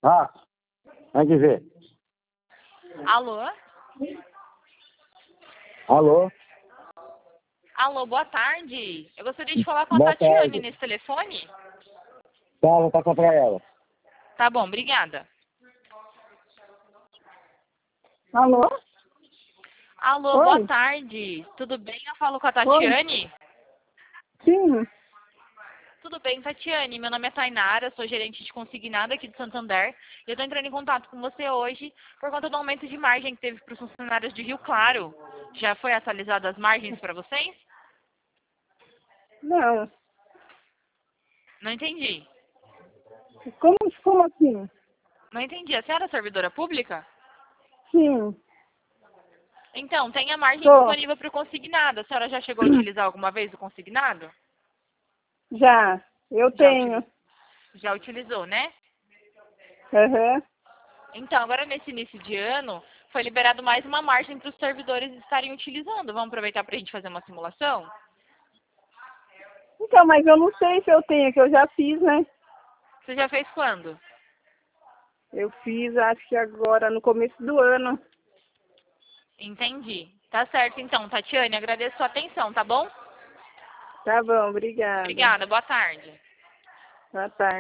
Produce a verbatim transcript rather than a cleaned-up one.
Ah, vai dizer. Alô? Alô? Alô, boa tarde. Eu gostaria de falar com a Boa Tatiane tarde. nesse telefone. Tá, vou passar pra ela. Tá bom, obrigada. Alô? Alô, Oi. boa tarde. Tudo bem? Eu falo com a Tatiane? Sim. Tudo bem, Tatiane. Meu nome é Tainara, sou gerente de consignado aqui de Santander. E eu tô entrando em contato com você hoje por conta do aumento de margem que teve para os funcionários de Rio Claro. Já foi atualizado as margens para vocês? Não. Não entendi. Como, como assim? Não entendi. A senhora é servidora pública? Sim. Então, tem a margem Tô. disponível para o consignado. A senhora já chegou a utilizar alguma vez o consignado? Já. Eu Já, tenho. utili- já utilizou, né? Aham. Então, agora nesse início de ano, foi liberado mais uma margem para os servidores estarem utilizando. Vamos aproveitar para a gente fazer uma simulação? Então, mas eu não sei se eu tenho, que eu já fiz, né? Você já fez quando? Eu fiz, acho que agora, no começo do ano. Entendi. Tá certo, então, Tatiane. Agradeço a sua atenção, tá bom? Tá bom, obrigada. Obrigada. Boa tarde. Boa tarde.